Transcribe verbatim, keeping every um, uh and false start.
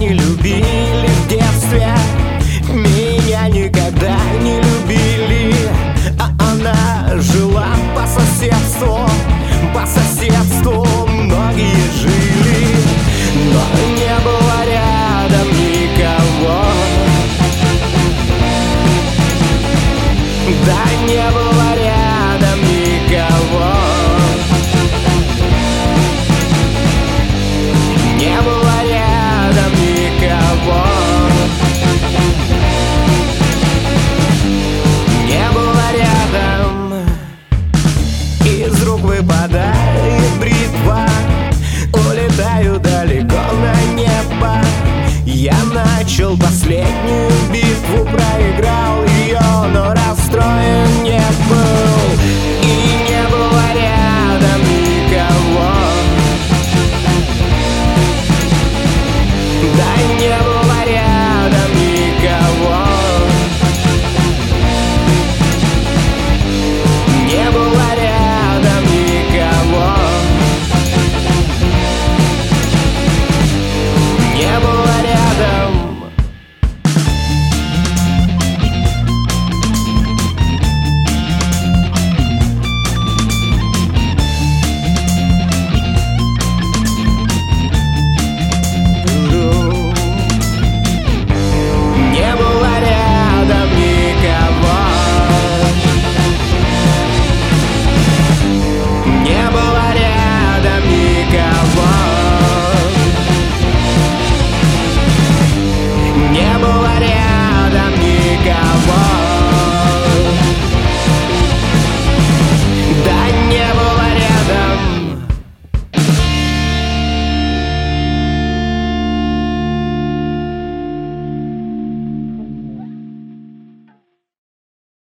не любили в детстве, меня никогда не любили. А она жила по соседству, по соседству многие жили, но не было рядом никого. Да, не было рядом никого. Не было рядом никого. Не было рядом. Из рук выпадает бритва, улетаю далеко на небо. Я начал последнюю битву, проиграл ее, но расстроен не был. И не было рядом никого. Да, не было.